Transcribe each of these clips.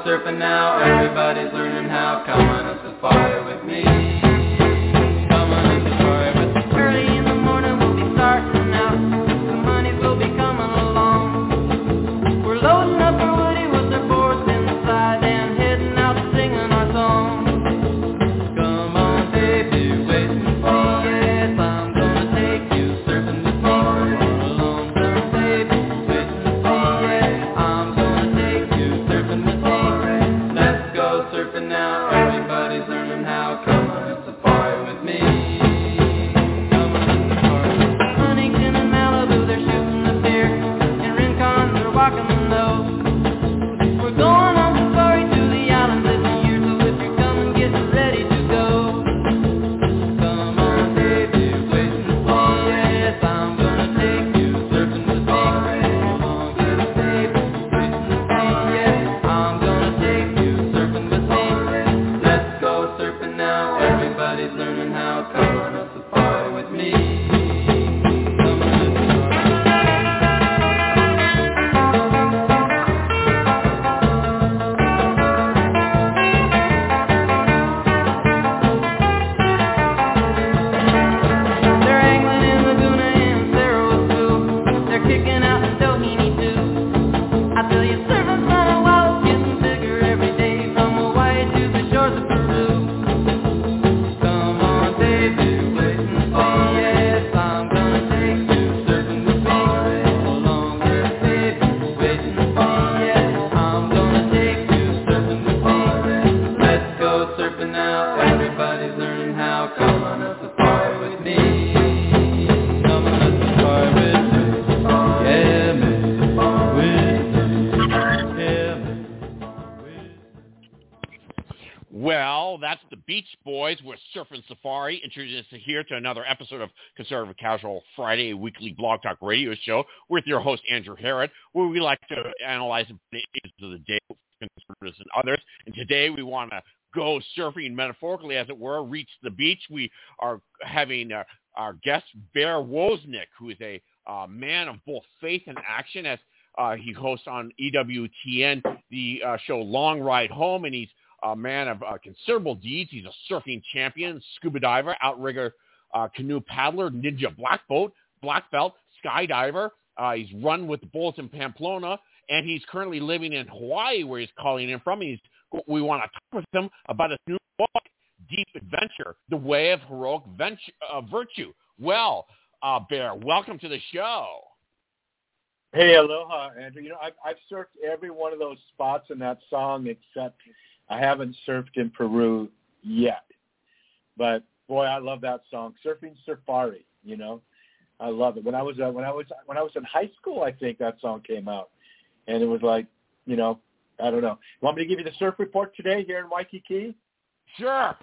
surfing now. Everybody's learning how. Come on a safari with me. Come on a safari with me. Early in the morning we'll be starting out. The honeys will be coming along. We're loading up our woody with our boards inside and heading out singing our song. Come on, baby, wait and see. Yes, I'm gonna take you surfing with me. On a long term, baby, wait and see. Yes, I'm gonna take you surfing with me. Let's go surfing now. Everybody's learning how. Come on a safari with me. Come on a safari. Huntington and Malibu, they're shooting the deer. In Rincon, they're walking the nose. We're going on safari to the islands this year, so if you're coming, get ready to go. Come on, baby, wait and see. Yes, I'm gonna take you surfing with me. Come on, baby, wait and see. Yes, I'm gonna take you surfing with me. Let's go surfing now. Everybody's learning how. Come on a safari with me. Come on a They're angling in Laguna and Cerro Azul. They're kicking out in Doheny too. I tell you, surfing's not a while, it's getting bigger every day, from Hawaii to the shores of Peru. Come on, baby, wait and see. Yes, I'm gonna take you surfing with me. Hold on there, baby, wait and see. Yes, I'm gonna take you surfing with me. Let's go surfing now. Everybody's learning how. Come on a safari with me. Come on a safari with me. Yeah, man. With me. Yeah, man. Well, that's the Beach Boys with Surfing Safari, introducing here to another episode of Conservative Casual Friday, a weekly blog talk radio show with your host, Andrew Herod, where we like to analyze the issues of the day, conservatives and others. And today we want to go surfing metaphorically, as it were, reach the beach. We are having our guest, Bear Wozniak, who is a man of both faith and action, as he hosts on EWTN, the show Long Ride Home, and he's a man of considerable deeds. He's a surfing champion, scuba diver, outrigger, canoe paddler, ninja black belt, skydiver. He's run with the Bulls in Pamplona, and he's currently living in Hawaii, where he's calling in from. We want to talk with him about his new book, Deep Adventure, The Way of Heroic Virtue. Well, Bear, welcome to the show. Hey, aloha, Andrew. You know, I've surfed every one of those spots in that song, except I haven't surfed in Peru yet. But boy, I love that song, Surfing Safari. You know, I love it. When I was in high school, I think that song came out, and it was like, you know, I don't know. You want me to give you the surf report today here in Waikiki? Sure.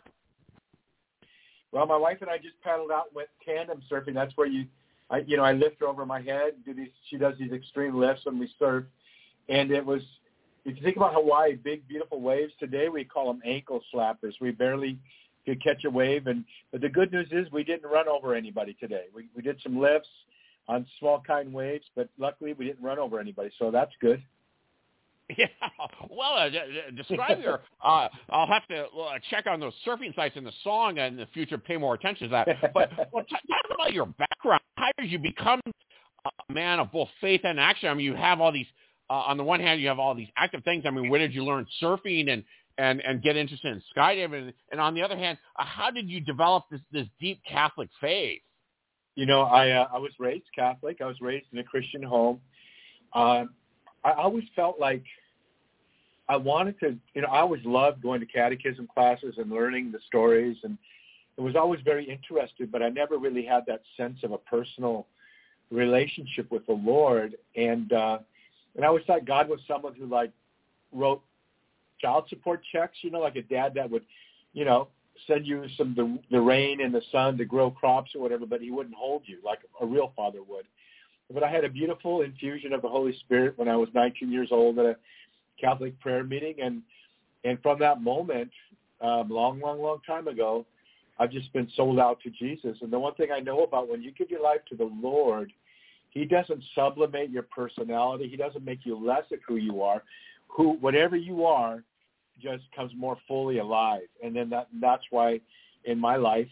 Well, my wife and I just paddled out and went tandem surfing. That's where I lift her over my head. She does these extreme lifts when we surf, and it was. If you think about Hawaii, big, beautiful waves, today we call them ankle slappers. We barely could catch a wave. But the good news is we didn't run over anybody today. We did some lifts on small, kind waves, but luckily we didn't run over anybody, so that's good. Yeah, well, describe your. I'll have to check on those surfing sites in the song and in the future, pay more attention to that. But talk about your background. How did you become a man of both faith and action? I mean, you have all these. On the one hand, you have all these active things. I mean, where did you learn surfing and get interested in skydiving? And on the other hand, how did you develop this deep Catholic faith? You know, I was raised Catholic. I was raised in a Christian home. I always felt like I wanted to, you know, I always loved going to catechism classes and learning the stories, and it was always very interested, but I never really had that sense of a personal relationship with the Lord. And I always thought God was someone who, like, wrote child support checks, you know, like a dad that would, you know, send you the rain and the sun to grow crops or whatever, but he wouldn't hold you like a real father would. But I had a beautiful infusion of the Holy Spirit when I was 19 years old at a Catholic prayer meeting, and from that moment, long time ago, I've just been sold out to Jesus. And the one thing I know about when you give your life to the Lord, he doesn't sublimate your personality. He doesn't make you less of who you are. Whatever you are, just comes more fully alive. And then that's why in my life,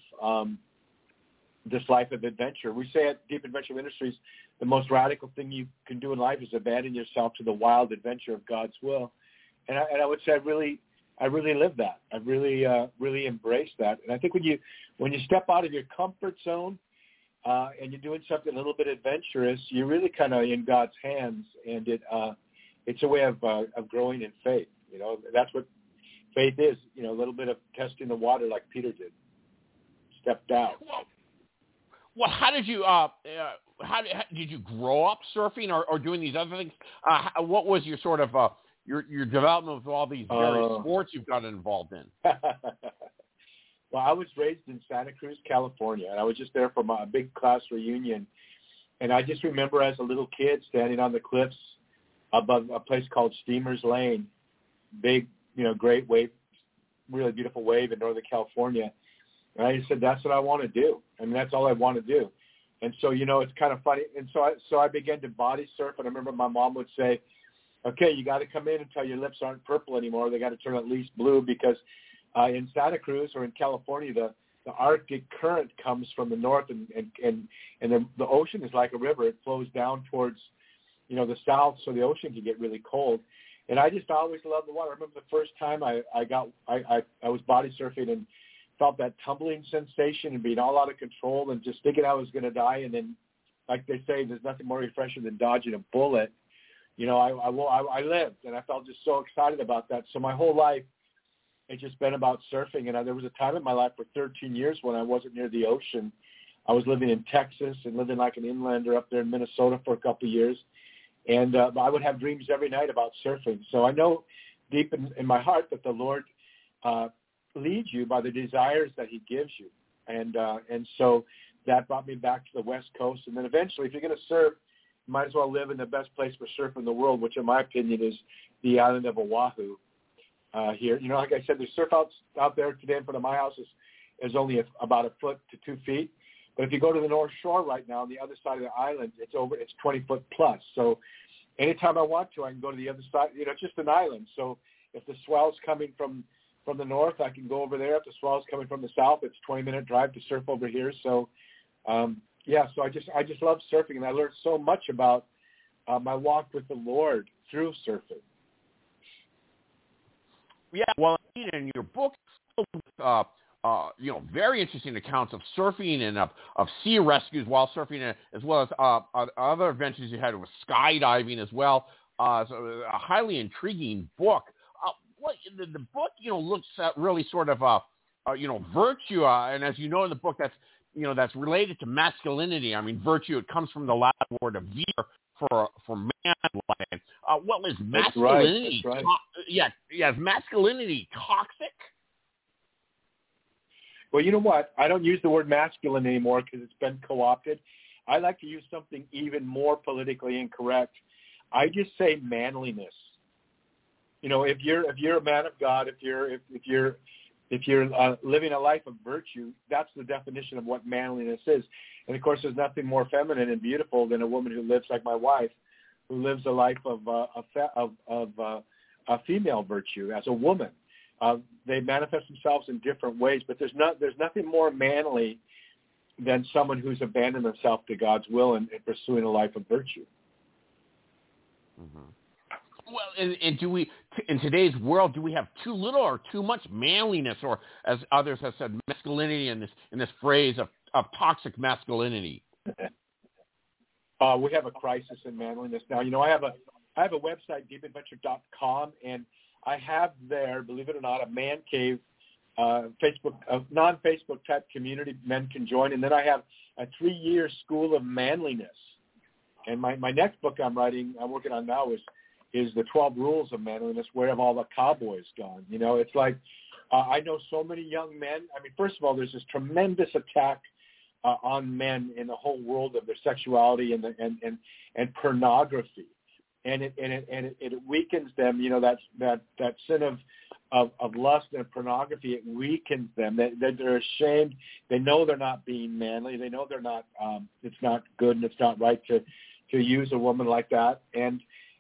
this life of adventure, we say at Deep Adventure Ministries, the most radical thing you can do in life is abandon yourself to the wild adventure of God's will. And I would say I really live that. I really embrace that. And I think when you step out of your comfort zone and you're doing something a little bit adventurous, you're really kind of in God's hands, and it's a way of growing in faith. You know, that's what faith is. You know, a little bit of testing the water, like Peter did. Stepped out. Well, how did you did you grow up surfing or doing these other things? What was your sort of your development with all these various sports you've got involved in? Well, I was raised in Santa Cruz, California, and I was just there for my big class reunion. And I just remember as a little kid standing on the cliffs above a place called Steamers Lane, big, great wave, really beautiful wave in Northern California. And I just said, that's what I want to do. I mean, that's all I want to do. And so, it's kind of funny. And so I began to body surf. And I remember my mom would say, okay, you got to come in until your lips aren't purple anymore. They got to turn at least blue, because in Santa Cruz or in California, the Arctic current comes from the north, and the ocean is like a river. It flows down towards, the south, so the ocean can get really cold. And I just always loved the water. I remember the first time I was body surfing and felt that tumbling sensation and being all out of control and just thinking I was going to die. And then, like they say, there's nothing more refreshing than dodging a bullet. I lived, and I felt just so excited about that. So my whole life, it's just been about surfing. And there was a time in my life for 13 years when I wasn't near the ocean. I was living in Texas and living like an inlander up there in Minnesota for a couple of years. And I would have dreams every night about surfing. So I know deep in my heart that the Lord leads you by the desires that he gives you. And so that brought me back to the West Coast. And then eventually, if you're going to surf, you might as well live in the best place for surf in the world, which in my opinion is the island of Oahu here. Like I said, the surf out there today in front of my house is only about a foot to 2 feet. But if you go to the North Shore right now, on the other side of the island, it's 20 foot plus. So anytime I want to, I can go to the other side. It's just an island. So if the swell's coming from the north, I can go over there. If the swell's coming from the south, it's a 20-minute drive to surf over here. So, so I just love surfing, and I learned so much about my walk with the Lord through surfing. Yeah, well, in your book, very interesting accounts of surfing and of sea rescues while surfing, as well as other adventures you had with skydiving as well. So a highly intriguing book. The book, looks at really sort of virtue, and as you know in the book, that's related to masculinity. I mean, virtue, it comes from the Latin word of vir for man. What is masculinity? That's right. Is masculinity toxic? Well, you know what? I don't use the word masculine anymore because it's been co-opted. I like to use something even more politically incorrect. I just say manliness. If you're a man of God, if you're living a life of virtue, that's the definition of what manliness is. And of course, there's nothing more feminine and beautiful than a woman who lives like my wife, who lives a life of a female virtue as a woman. They manifest themselves in different ways, but there's nothing more manly than someone who's abandoned themselves to God's will and pursuing a life of virtue. Mm-hmm. Well, and do we, in today's world, do we have too little or too much manliness, or as others have said, masculinity in this phrase of toxic masculinity? We have a crisis in manliness now. I have a website, deepadventure.com, and I have there, believe it or not, a man cave, Facebook, a non-Facebook type community men can join, and then I have a 3-year school of manliness. And my next book I'm working on now is the 12 Rules of Manliness. Where have all the cowboys gone? It's like I know so many young men. I mean, first of all, there's this tremendous attack on men in the whole world of their sexuality and pornography, and it weakens them. That sin of lust and pornography, it weakens them. They're ashamed. They know they're not being manly. They know they're not. It's not good and it's not right to use a woman like that. And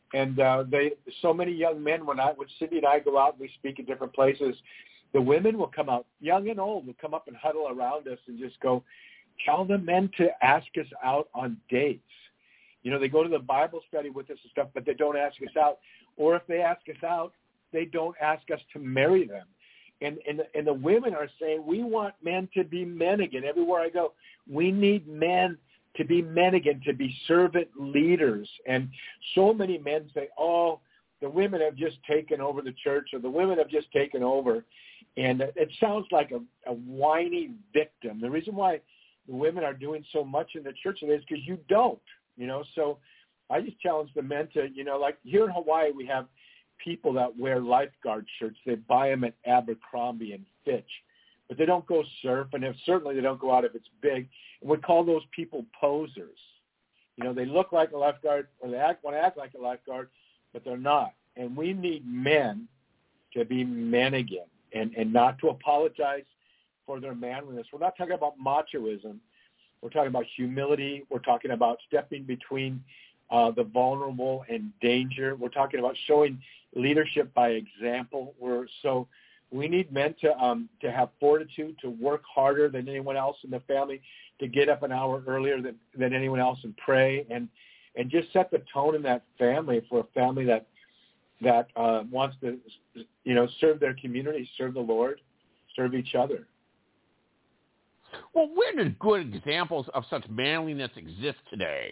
And so many young men, when Cindy and I go out and we speak at different places, the women will come out, young and old, will come up and huddle around us and just go, tell the men to ask us out on dates. You know, they go to the Bible study with us and stuff, but they don't ask us out. Or if they ask us out, they don't ask us to marry them. And the women are saying, we want men to be men again. Everywhere I go, we need men to be men again, to be servant leaders. And so many men say, oh, the women have just taken over the church, or the women have just taken over. And it sounds like a whiny victim. The reason why the women are doing so much in the church today is because you don't, you know. So I just challenge the men to, you know, like here in Hawaii, we have people that wear lifeguard shirts. They buy them at Abercrombie and Fitch, but they don't go surf, and certainly they don't go out if it's big. And we call those people posers. You know, they look like a lifeguard, or they want to act like a lifeguard, but they're not. And we need men to be men again, and not to apologize for their manliness. We're not talking about machoism. We're talking about humility. We're talking about stepping between the vulnerable and danger. We're talking about showing leadership by example. We need men to have fortitude, to work harder than anyone else in the family, to get up an hour earlier than anyone else and pray, and just set the tone in that family for a family that wants to, you know, serve their community, serve the Lord, serve each other. Well, where do good examples of such manliness exist today?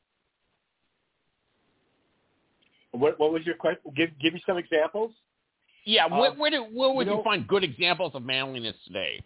What was your question? Give me some examples. Yeah, where would you find good examples of manliness today?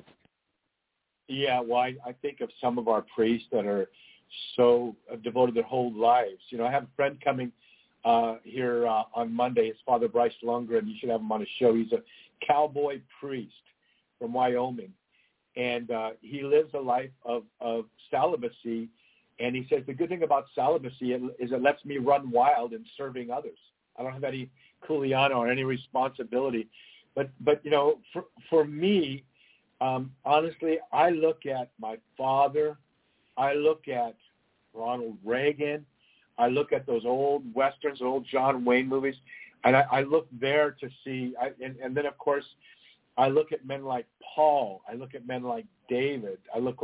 Yeah, well, I think of some of our priests that are so devoted their whole lives. You know, I have a friend coming here on Monday. His father, Bryce Lundgren. You should have him on a show. He's a cowboy priest from Wyoming, and he lives a life of celibacy. And he says the good thing about celibacy is it lets me run wild in serving others. I don't have any kuleana or any responsibility. But you know, for me, honestly, I look at my father. I look at Ronald Reagan. I look at those old Westerns, old John Wayne movies, and I look there to see. And then, of course, I look at men like Paul. I look at men like David. I look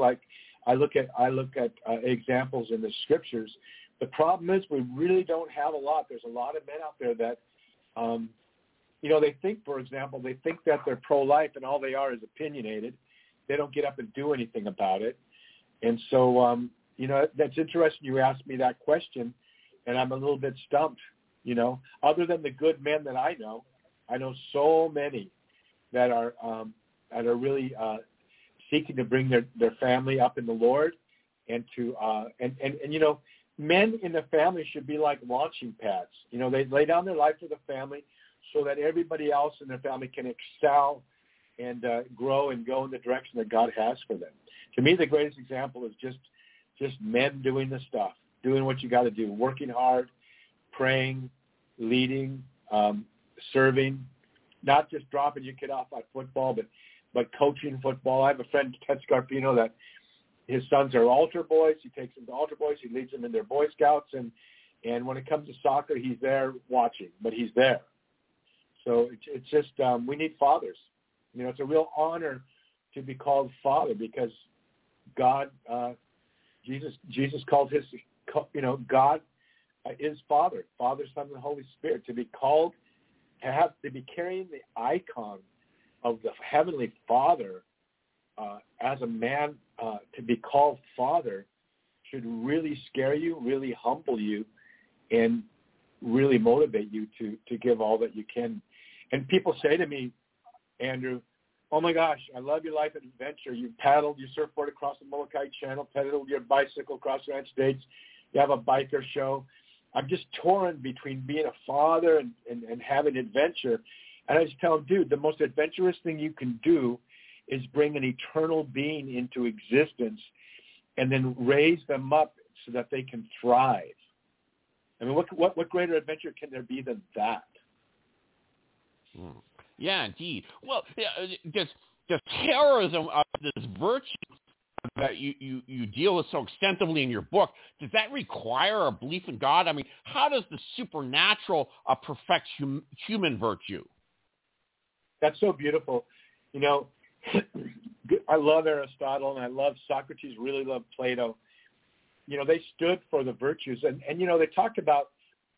at examples in the scriptures. The problem is we really don't have a lot. There's a lot of men out there that, you know, they think, for example, they think that they're pro-life and all they are is opinionated. They don't get up and do anything about it. And so, you know, that's interesting you asked me that question, and I'm a little bit stumped, you know. Other than the good men that I know so many that are really seeking to bring their family up in the Lord, and to and you know, men in the family should be like launching pads. You know, they lay down their life for the family so that everybody else in their family can excel and grow and go in the direction that God has for them. To me, the greatest example is just men doing the stuff, doing what you got to do, working hard, praying, leading, serving, not just dropping your kid off at football, but coaching football. I have a friend, Ted Scarpino, that his sons are altar boys. He takes them to altar boys. He leads them in their Boy Scouts. And when it comes to soccer, he's there watching, but he's there. So it's just we need fathers. You know, it's a real honor to be called father because God, Jesus called his, you know, God is Father, Father, Son, and Holy Spirit. To be called, to be carrying the icon of the Heavenly Father as a man, to be called Father should really scare you, really humble you, and really motivate you to give all that you can. And people say to me, Andrew, oh my gosh, I love your life adventure. You paddled your surfboard across the Molokai Channel, pedaled your bicycle across the United States. You have a biker show. I'm just torn between being a father and having adventure. And I just tell them, dude, the most adventurous thing you can do is bring an eternal being into existence and then raise them up so that they can thrive. I mean, what greater adventure can there be than that? Yeah, indeed. Well, does terrorism, this virtue of that you deal with so extensively in your book, does that require a belief in God? I mean, how does the supernatural perfect human virtue? That's so beautiful. You know, I love Aristotle and I love Socrates, really love Plato. You know, they stood for the virtues. And you know, they talked about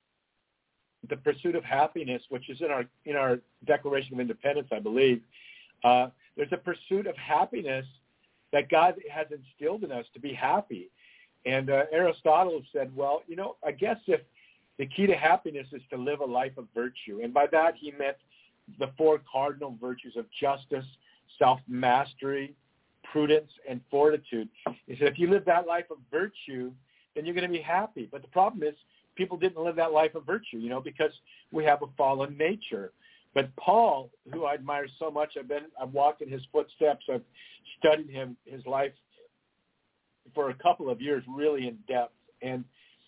the pursuit of happiness, which is in our Declaration of Independence, I believe. There's a pursuit of happiness that God has instilled in us to be happy. And Aristotle said, well, you know, I guess if the key to happiness is to live a life of virtue. And by that he meant the four cardinal virtues of justice, self-mastery, prudence, and fortitude. He said, if you live that life of virtue, then you're going to be happy. But the problem is people didn't live that life of virtue, you know, because we have a fallen nature. But Paul, who I admire so much, I've walked in his footsteps. I've studied his life for a couple of years, really in depth. And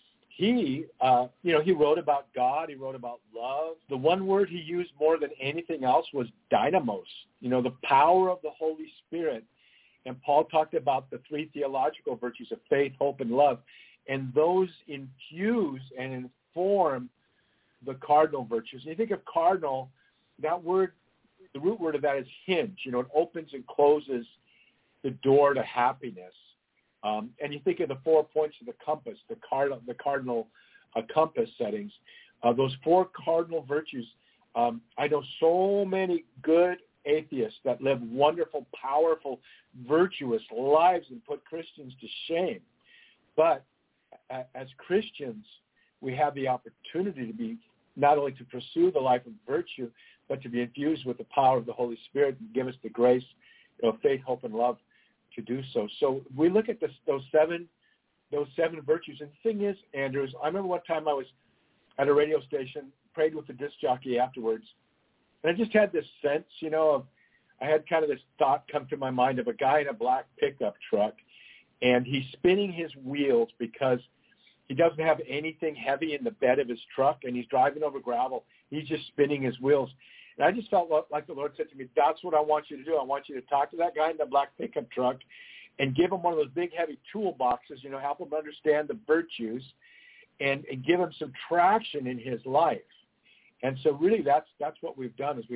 he, you know, he wrote about God. He wrote about love. The one word he used more than anything else was dynamos, you know, the power of the Holy Spirit. And Paul talked about the three theological virtues of faith, hope, and love. And those infuse and inform the cardinal virtues. And you think of cardinal, that word, the root word of that is hinge. You know, it opens and closes the door to happiness. And you think of the 4 points of the compass, the cardinal compass settings. Those four cardinal virtues. I know so many good atheists that live wonderful, powerful, virtuous lives and put Christians to shame. But as Christians, we have the opportunity to be not only to pursue the life of virtue, but to be infused with the power of the Holy Spirit and give us the grace of faith, hope, and love to do so. So we look at those seven virtues. And the thing is, Andrews, I remember one time I was at a radio station, prayed with the disc jockey afterwards, and I just had this sense, you know, I had kind of this thought come to my mind of a guy in a black pickup truck, and he's spinning his wheels because he doesn't have anything heavy in the bed of his truck, and he's driving over gravel. He's just spinning his wheels. And I just felt like the Lord said to me, that's what I want you to do. I want you to talk to that guy in the black pickup truck and give him one of those big, heavy toolboxes, you know, help him understand the virtues and give him some traction in his life. And so really that's what we've done is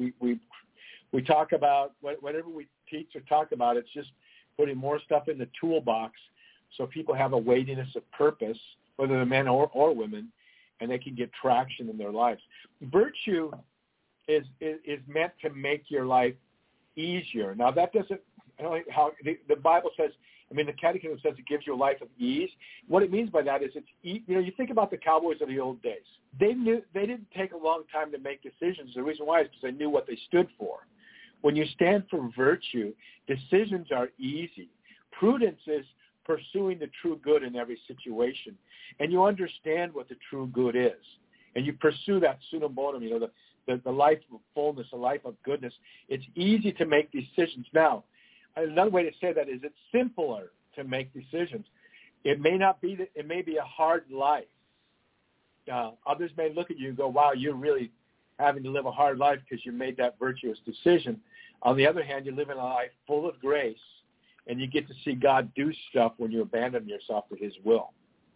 we talk about, whatever we teach or talk about, it's just putting more stuff in the toolbox so people have a weightiness of purpose, whether they're men or women, and they can get traction in their lives. Virtue is meant to make your life easier. Now, that doesn't, I don't know how the Bible says, I mean, the Catechism says it gives you a life of ease. What it means by that is you know, you think about the cowboys of the old days. They didn't take a long time to make decisions. The reason why is because they knew what they stood for. When you stand for virtue, decisions are easy. Prudence is pursuing the true good in every situation. And you understand what the true good is. And you pursue that sunum bonum, you know, the life of fullness, the life of goodness. It's easy to make decisions. Now, another way to say that is it's simpler to make decisions. It may be a hard life. Others may look at you and go, wow, you're really having to live a hard life because you made that virtuous decision. On the other hand, you live in a life full of grace, and you get to see God do stuff when you abandon yourself to his will.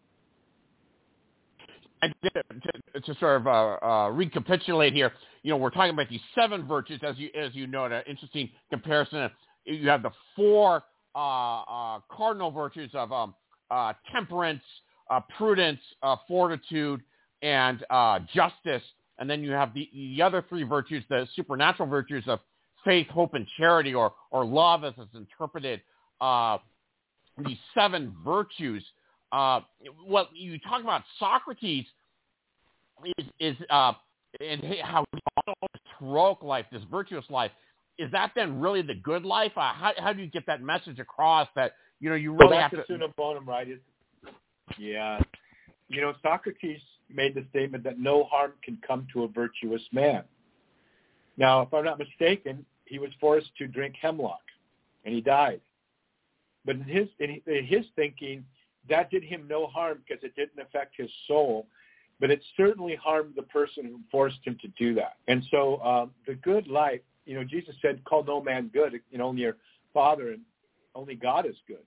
To sort of recapitulate here, you know, we're talking about these seven virtues, as you note, an interesting comparison. You have the four cardinal virtues of temperance, prudence, fortitude, and justice. And then you have the other three virtues, the supernatural virtues of faith, hope, and charity, or love as it's interpreted. These seven virtues. What you talk about Socrates is and how this heroic life, this virtuous life, is that then really the good life? How do you get that message across that, you know, you really have to... That's the sunum bonum, right? Yeah. You know, Socrates made the statement that no harm can come to a virtuous man. Now, if I'm not mistaken, he was forced to drink hemlock, and he died. But in his thinking, that did him no harm because it didn't affect his soul, but it certainly harmed the person who forced him to do that. And so the good life, you know, Jesus said, call no man good, you know, only your Father Only God is good.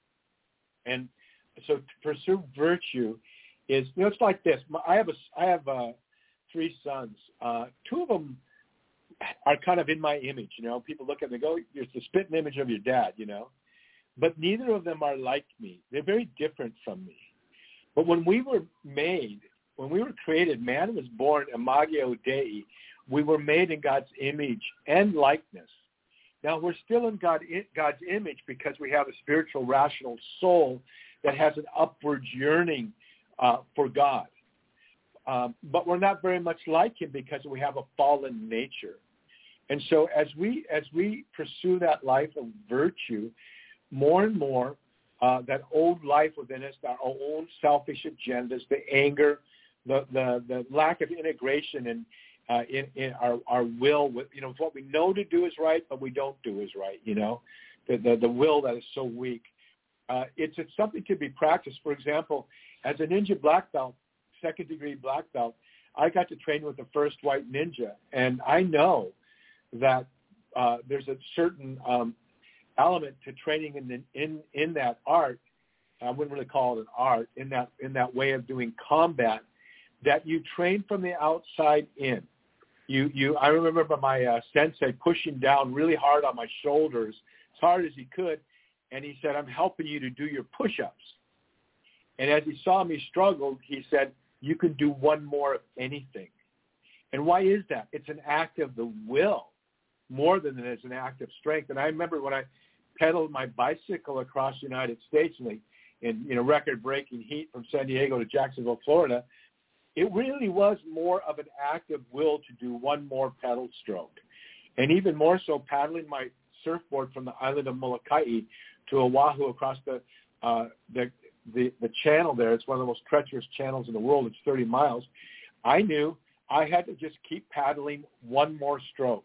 And so to pursue virtue is, it's like this. I have 3 sons. 2 of them are kind of in my image. People look at me and go, "You're the spitting image of your dad," But neither of them are like me. They're very different from me. But when we were created, man was born imago Dei. We were made in God's image and likeness. Now, we're still in God's image because we have a spiritual, rational soul that has an upward yearning for God. But we're not very much like him because we have a fallen nature. And so as we pursue that life of virtue, more and more, that old life within us, our own selfish agendas, the anger, the lack of integration in our will with, what we know to do is right, but we don't do is right, the will that is so weak. It's something to be practiced. For example, as a ninja black belt, 2nd degree black belt, I got to train with the first white ninja, and I know that there's a certain element to training in that art. I wouldn't really call it an art, in that way of doing combat, that you train from the outside in. I remember my sensei pushing down really hard on my shoulders, as hard as he could, and he said, "I'm helping you to do your push-ups." And as he saw me struggle, he said, "You can do one more of anything." And why is that? It's an act of the will more than it is an act of strength. And I remember when I pedaled my bicycle across the United States in record-breaking heat from San Diego to Jacksonville, Florida, it really was more of an act of will to do one more pedal stroke. And even more so, paddling my surfboard from the island of Molokai to Oahu across the channel there. It's one of the most treacherous channels in the world. It's 30 miles. I knew I had to just keep paddling one more stroke.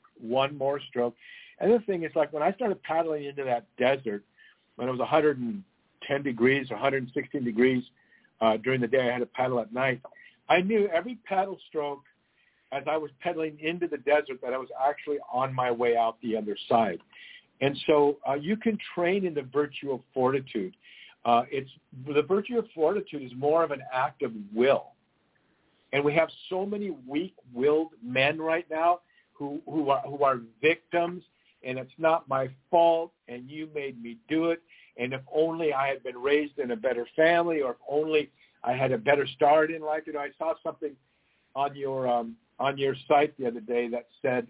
And the thing is, like, when I started paddling into that desert, when it was 110 degrees or 116 degrees during the day, I had to paddle at night. I knew every paddle stroke as I was pedaling into the desert that I was actually on my way out the other side. And so you can train in the virtue of fortitude. The virtue of fortitude is more of an act of will. And we have so many weak-willed men right now who are victims, and it's not my fault, and you made me do it, and if only I had been raised in a better family, or if only I had a better start in life. I saw something on your site the other day that said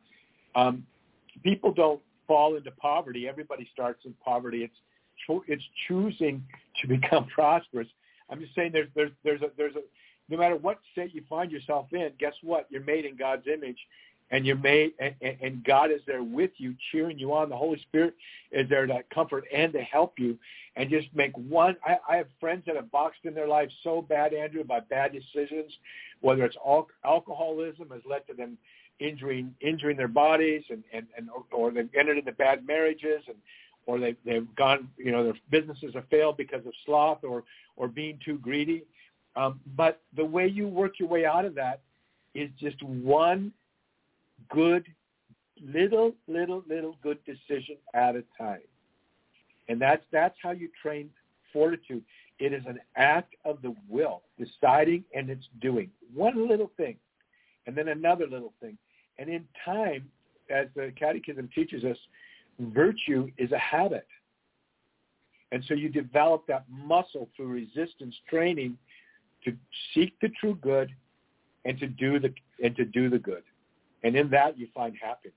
people don't fall into poverty. Everybody starts in poverty. It's choosing to become prosperous. I'm just saying there's a no matter what state you find yourself in, guess what? You're made in God's image, and you're made, and God is there with you, cheering you on. The Holy Spirit is there to comfort and to help you, and just make one. I have friends that have boxed in their lives so bad, Andrew, by bad decisions, whether it's alcoholism has led to them injuring their bodies, or they've entered into bad marriages, or they've gone, their businesses have failed because of sloth or being too greedy. But the way you work your way out of that is just one good, little good decision at a time. And that's how you train fortitude. It is an act of the will, deciding and it's doing. One little thing, and then another little thing. And in time, as the Catechism teaches us, virtue is a habit. And so you develop that muscle through resistance training to seek the true good and to do the good. And in that you find happiness.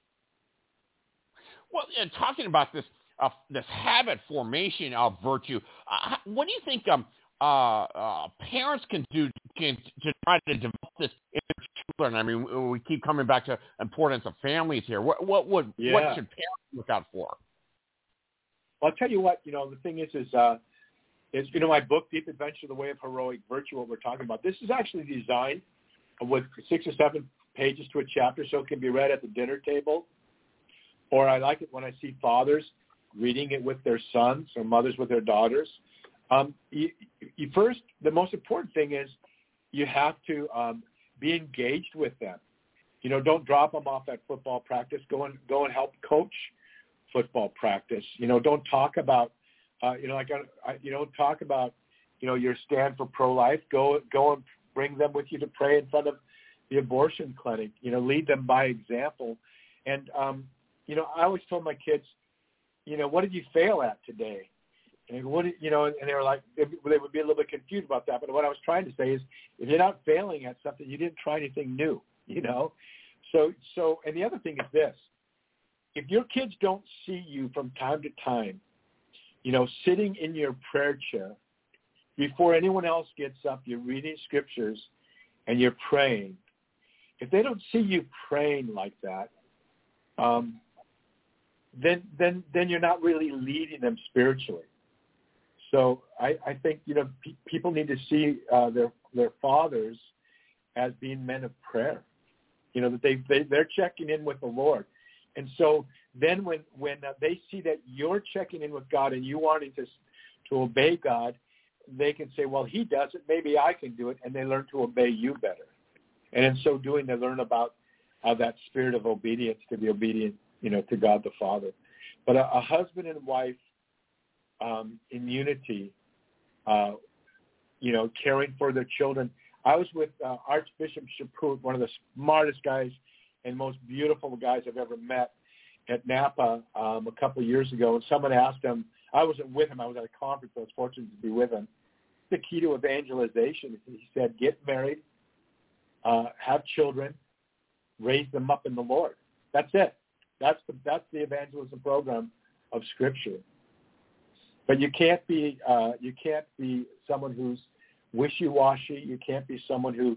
Well, talking about this habit formation of virtue, what do you think parents can do to try to develop this in children? I mean, we keep coming back to importance of families here. What should parents look out for? Well, I'll tell you what. The thing is my book, Deep Adventure: The Way of Heroic Virtue. What we're talking about. This is actually designed with 6 or 7 pages to a chapter, so it can be read at the dinner table. Or I like it when I see fathers reading it with their sons or mothers with their daughters. First, the most important thing is you have to be engaged with them. Don't drop them off at football practice. Go and help coach football practice. Don't talk about, don't talk about, your stand for pro-life. Go and bring them with you to pray in front of the abortion clinic. Lead them by example. And, I always told my kids, what did you fail at today? And and they were like, they would be a little bit confused about that. But what I was trying to say is, if you're not failing at something, you didn't try anything new, So, and the other thing is this: if your kids don't see you from time to time, sitting in your prayer chair before anyone else gets up, you're reading scriptures and you're praying. If they don't see you praying like that, then you're not really leading them spiritually. So I think people need to see their fathers as being men of prayer. That they're checking in with the Lord, and so then when they see that you're checking in with God and you wanting to obey God, they can say, well, he does it, maybe I can do it, and they learn to obey you better. And in so doing, they learn about that spirit of obedience, to be obedient, to God the Father. But a husband and wife in unity, caring for their children. I was with Archbishop Chaput, one of the smartest guys and most beautiful guys I've ever met, at Napa a couple of years ago, and someone asked him, I wasn't with him, I was at a conference, I was fortunate to be with him, the key to evangelization. He said, get married, have children, raise them up in the Lord. That's it. That's the evangelism program of Scripture. But you can't be someone who's wishy-washy. You can't be someone who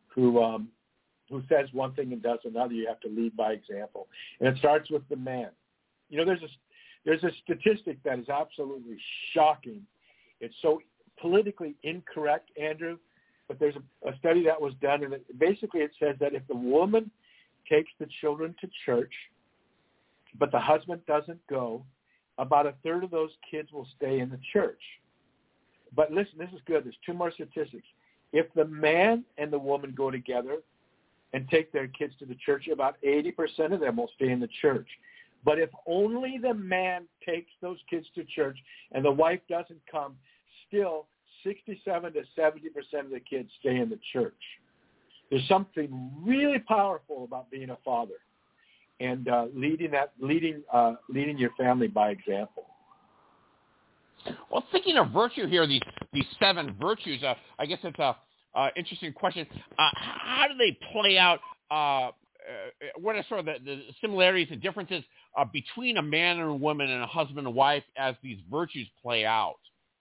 says one thing and does another. You have to lead by example, and it starts with the man. There's a statistic that is absolutely shocking. It's so politically incorrect, Andrew, but there's a study that was done, and basically it says that if the woman takes the children to church, but the husband doesn't go, about a third of those kids will stay in the church. But listen, this is good. There's two more statistics. If the man and the woman go together and take their kids to the church, about 80% of them will stay in the church. But if only the man takes those kids to church and the wife doesn't come, still 67 to 70% of the kids stay in the church. There's something really powerful about being a father and leading your family by example. Well, thinking of virtue here, these 7 virtues, I guess it's a interesting question. How do they play out? What are sort of the similarities and differences between a man and a woman and a husband and wife as these virtues play out?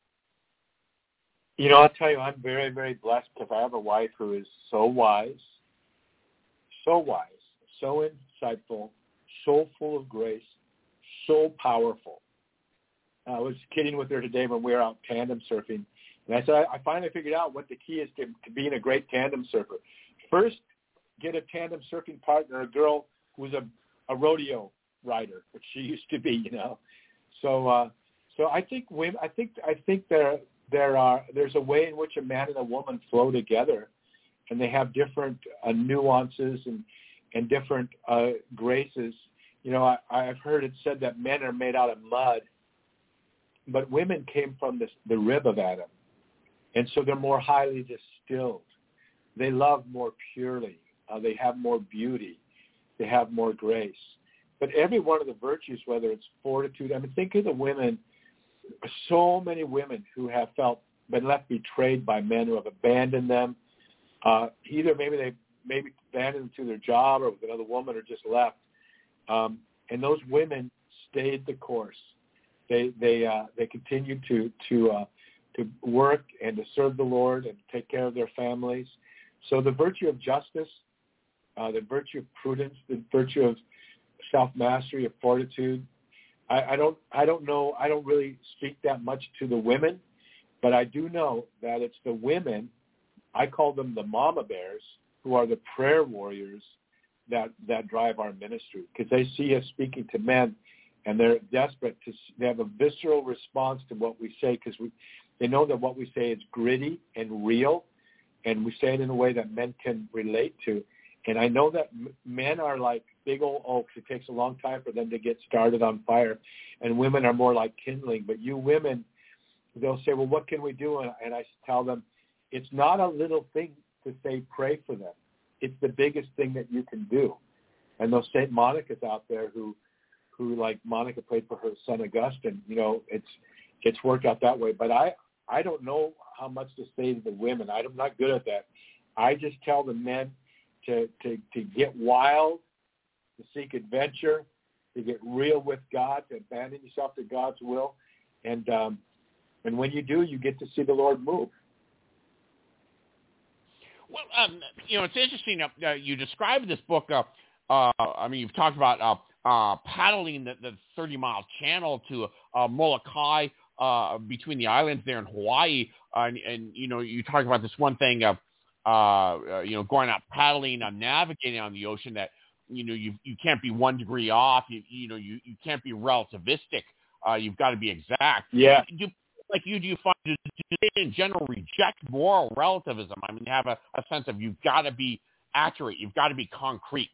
I'll tell you, I'm very, very blessed because I have a wife who is so wise, so insightful, so full of grace, so powerful. I was kidding with her today when we were out tandem surfing, and I said I finally figured out what the key is to being a great tandem surfer. First, get a tandem surfing partner, a girl who's a rodeo rider, which she used to be, So I think women. I think there's a way in which a man and a woman flow together, and they have different nuances and different graces. I've heard it said that men are made out of mud, but women came from the rib of Adam, and so they're more highly distilled. They love more purely. They have more beauty. They have more grace. But every one of the virtues, whether it's fortitude, think of the women. So many women who have been left betrayed by men who have abandoned them. Either maybe they abandoned them to their job or with another woman or just left. And those women stayed the course. They continued to work and to serve the Lord and take care of their families. So the virtue of justice, the virtue of prudence, the virtue of self-mastery, of fortitude. I don't know. I don't really speak that much to the women, but I do know that it's the women. I call them the mama bears, who are the prayer warriors that drive our ministry, because they see us speaking to men, and they're desperate they have a visceral response to what we say, because they know that what we say is gritty and real, and we say it in a way that men can relate to. And I know that men are like big old oaks. It takes a long time for them to get started on fire. And women are more like kindling. But you women, they'll say, well, what can we do? And I tell them, it's not a little thing to say pray for them. It's the biggest thing that you can do. And those St. Monica's out there who like Monica prayed for her son Augustine, you know, it's worked out that way. But I don't know how much to say to the women. I'm not good at that. I just tell the men to get wild, to seek adventure, to get real with God, to abandon yourself to God's will. And when you do, you get to see the Lord move. Well, you know, it's interesting. You described this book. I mean, you've talked about paddling the 30-mile channel to Molokai between the islands there in Hawaii, and you know, you talk about this one thing of you know, going out paddling, navigating on the ocean, that you know you can't be 1 degree off. You know you can't be relativistic. You've got to be exact. Yeah. Do you find, do they in general reject moral relativism? I mean, have a sense of you've got to be accurate, you've got to be concrete.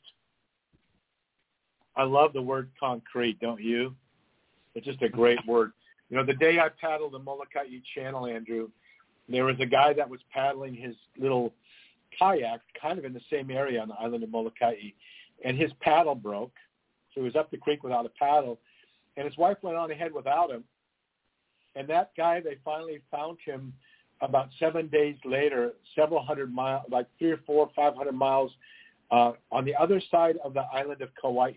I love the word concrete, don't you? It's just a great word. You know, the day I paddled the Molokai Channel, Andrew, there was a guy that was paddling his little kayak kind of in the same area on the island of Molokai, and his paddle broke. So he was up the creek without a paddle, and his wife went on ahead without him. And that guy, they finally found him about 7 days later, several hundred miles, like 300 or 400, 500 miles on the other side of the island of Kauai.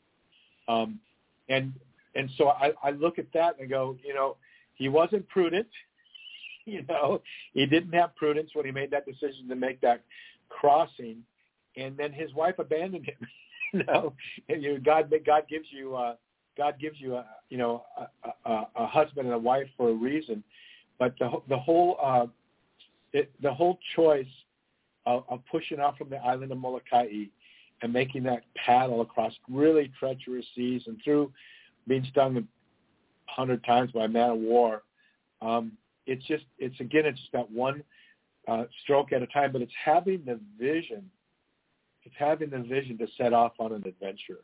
And so I look at that and go, you know, he wasn't prudent. You know, he didn't have prudence when he made that decision to make that crossing, and then his wife abandoned him. You know, and God gives you a husband and a wife for a reason, but the whole choice of pushing off from the island of Molokai and making that paddle across really treacherous seas and through being stung 100 times by a man of war. It's just that one stroke at a time, but it's having the vision. It's having the vision to set off on an adventure.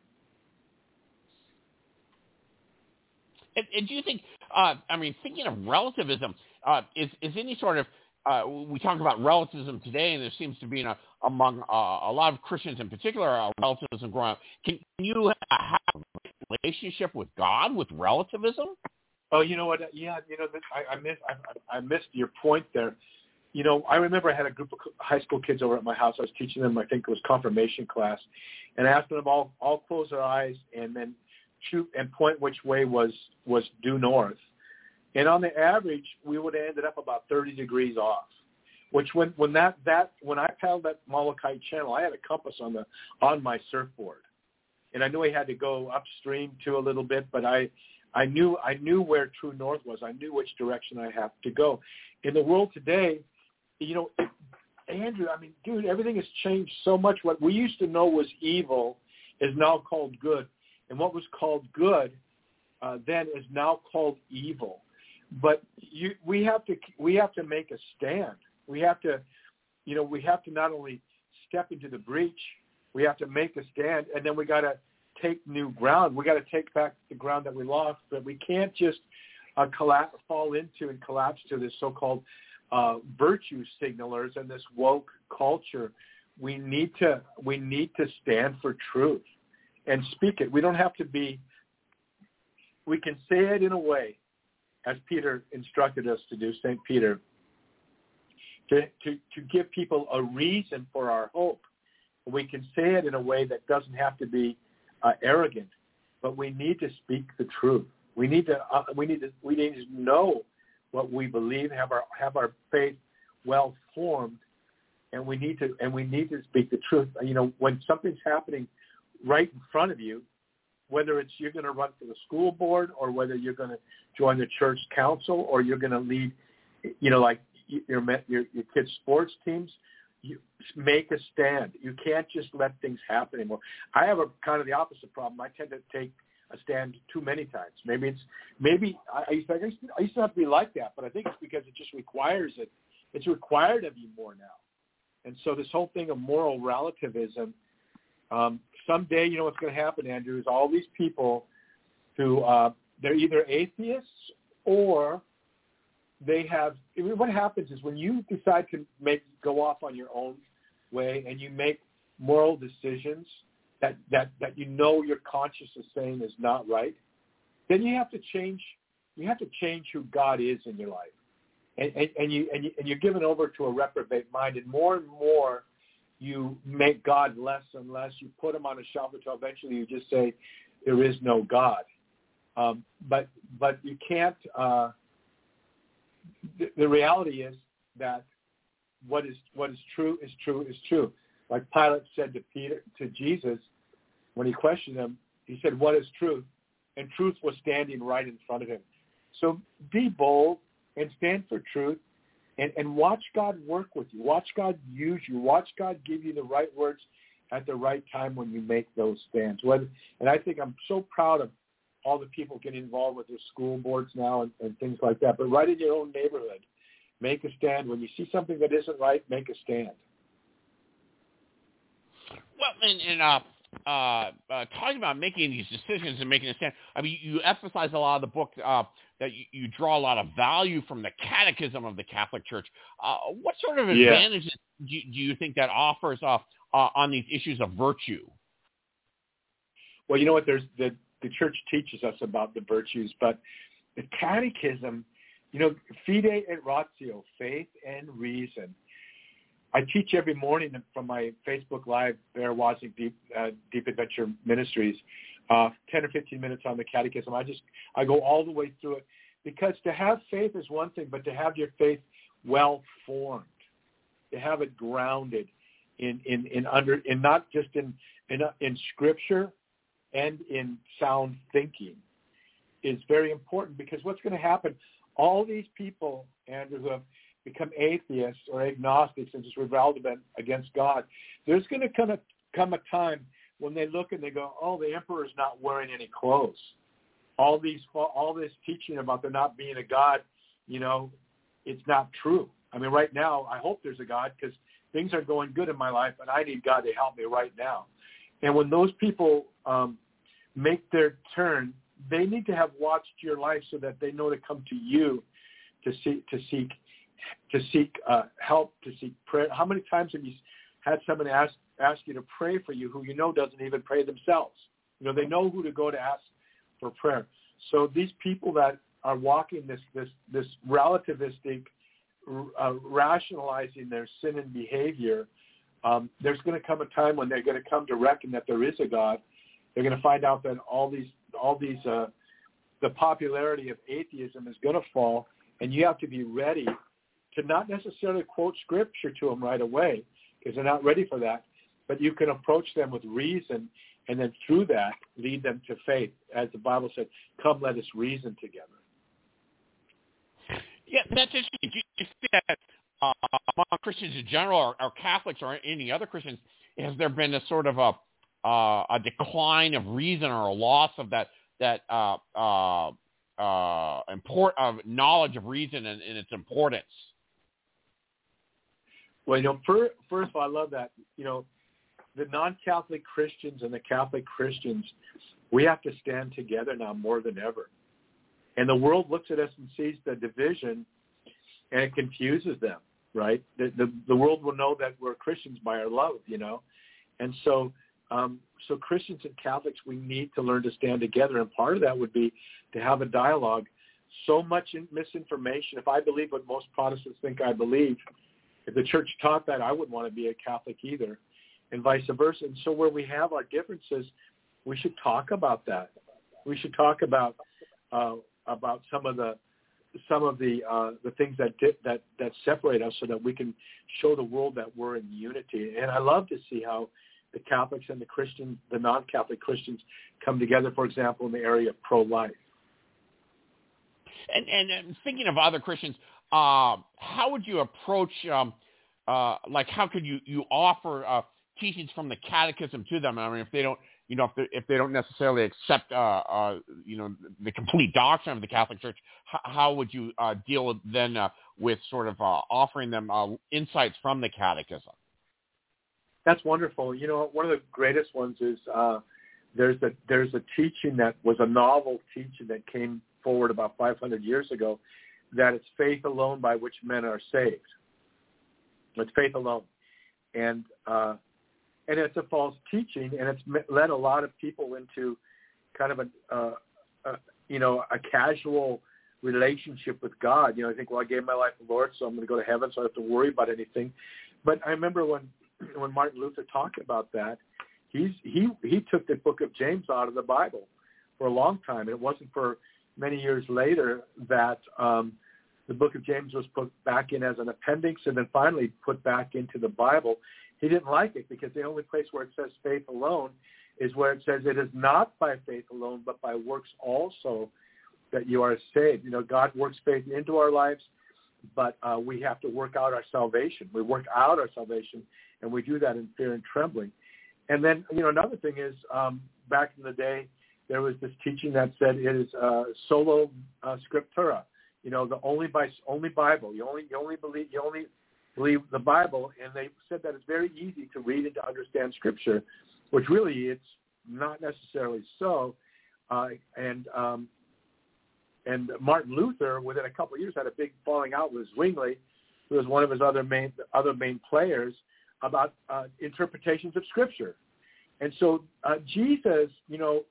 And do you think, I mean, thinking of relativism, is any sort of, we talk about relativism today, and there seems to be among a lot of Christians in particular, relativism growing up. Can you have a relationship with God with relativism? Oh, you know what? Yeah, you know, I missed your point there. You know, I remember I had a group of high school kids over at my house. I was teaching them, I think it was confirmation class, and I asked them all close their eyes and then shoot and point which way was due north. And on the average, we would have ended up about 30 degrees off. Which when I paddled that Molokai Channel, I had a compass on my surfboard, and I knew I had to go upstream too a little bit, but I knew where true north was. I knew which direction I have to go. In the world today, you know, Andrew, I mean, dude, everything has changed so much. What we used to know was evil is now called good, and what was called good then is now called evil. But we have to make a stand. We have to not only step into the breach, we have to make a stand, and then we got to take new ground. We got to take back the ground that we lost, but we can't just fall into and collapse to this so-called virtue signalers and this woke culture. We need to stand for truth and speak it. We don't have to be. We can say it in a way, as Peter instructed us to do, St. Peter, to give people a reason for our hope. We can say it in a way that doesn't have to be arrogant, but we need to speak the truth. We need to know what we believe, have our faith well formed, and we need to speak the truth. You know, when something's happening right in front of you, whether it's you're going to run for the school board, or whether you're going to join the church council, or you're going to lead, you know, like your kids' sports teams, you make a stand. You can't just let things happen anymore. I have a kind of the opposite problem. I tend to take a stand too many times. I used to have to be like that, but I think it's because it just requires it. It's required of you more now. And so this whole thing of moral relativism, someday, you know what's going to happen, Andrew, is all these people who they're either atheists or they have. I mean, what happens is when you decide to go off on your own way and you make moral decisions that you know your conscience is saying is not right, then you have to change. You have to change who God is in your life, and you're given over to a reprobate mind, and more you make God less and less. You put him on a shelf until eventually you just say there is no God. But you can't. The reality is that what is true is true is true. Like Pilate said to Jesus when he questioned him, he said, "What is truth?" And truth was standing right in front of him. So be bold and stand for truth, and watch God work with you. Watch God use you. Watch God give you the right words at the right time when you make those stands. And I think I'm so proud of all the people getting involved with their school boards now and things like that. But right in your own neighborhood, make a stand. When you see something that isn't right, make a stand. Well, talking about making these decisions and making a stand, I mean, you emphasize a lot of the book that you draw a lot of value from the Catechism of the Catholic Church. What sort of advantages do you think that offers on these issues of virtue? Well, you know what? The Church teaches us about the virtues, but the Catechism, you know, fide et ratio, faith and reason. I teach every morning from my Facebook Live, Bear Wozniak Deep Adventure Ministries, 10 or 15 minutes on the Catechism. I go all the way through it, because to have faith is one thing, but to have your faith well formed, to have it grounded in not just in Scripture and in sound thinking is very important. Because what's going to happen? All these people, Andrew, who have become atheists or agnostics and just rebelled against God, there's going to come a time when they look and they go, "Oh, the emperor's not wearing any clothes. All this teaching about there not being a God, you know, it's not true. I mean, right now, I hope there's a God, because things are going good in my life, and I need God to help me right now." And when those people make their turn, they need to have watched your life so that they know to come to you to seek help, to seek prayer. How many times have you had someone ask you to pray for you who you know doesn't even pray themselves? You know, they know who to go to ask for prayer. So these people that are walking this relativistic, rationalizing their sin and behavior, there's going to come a time when they're going to come to reckon that there is a God. They're going to find out that the popularity of atheism is going to fall, and you have to be ready to not necessarily quote Scripture to them right away, because they're not ready for that, but you can approach them with reason, and then through that lead them to faith. As the Bible said, "Come, let us reason together." Yeah, that's interesting. Do you think that among Christians in general, or Catholics, or any other Christians, has there been a sort of a decline of reason, or a loss of that knowledge of reason and its importance? Well, you know, first of all, I love that. You know, the non-Catholic Christians and the Catholic Christians, we have to stand together now more than ever. And the world looks at us and sees the division, and it confuses them, right? The world will know that we're Christians by our love, you know. And so Christians and Catholics, we need to learn to stand together. And part of that would be to have a dialogue. So much misinformation. If I believe what most Protestants think I believe, if the church taught that, I wouldn't want to be a Catholic either, and vice versa. And so where we have our differences, we should talk about that. We should talk about some of the things that separate us, so that we can show the world that we're in unity. And I love to see how the Catholics and the non-Catholic Christians come together, for example, in the area of pro-life. And thinking of other Christians, how would you approach, how could you offer teachings from the Catechism to them? I mean, if they don't, if they don't necessarily accept, the complete doctrine of the Catholic Church, how would you deal then with sort of offering them insights from the Catechism? That's wonderful. You know, one of the greatest ones is there's a teaching that was a novel teaching that came forward about 500 years ago, that it's faith alone by which men are saved. It's faith alone, and it's a false teaching, and it's led a lot of people into kind of a casual relationship with God. You know, I think, well, I gave my life to the Lord, so I'm going to go to heaven, so I don't have to worry about anything. But I remember when Martin Luther talked about that, he took the book of James out of the Bible for a long time. It wasn't for many years later that the book of James was put back in as an appendix and then finally put back into the Bible. He didn't like it because the only place where it says faith alone is where it says it is not by faith alone, but by works also that you are saved. You know, God works faith into our lives, but we have to work out our salvation. We work out our salvation, and we do that in fear and trembling. And then, you know, another thing is back in the day, there was this teaching that said it is solo scriptura. You know, the only Bible. You only believe the Bible, and they said that it's very easy to read and to understand Scripture, which really it's not necessarily so. And Martin Luther, within a couple of years, had a big falling out with Zwingli, who was one of his other main players, about interpretations of Scripture. And so Jesus, you know,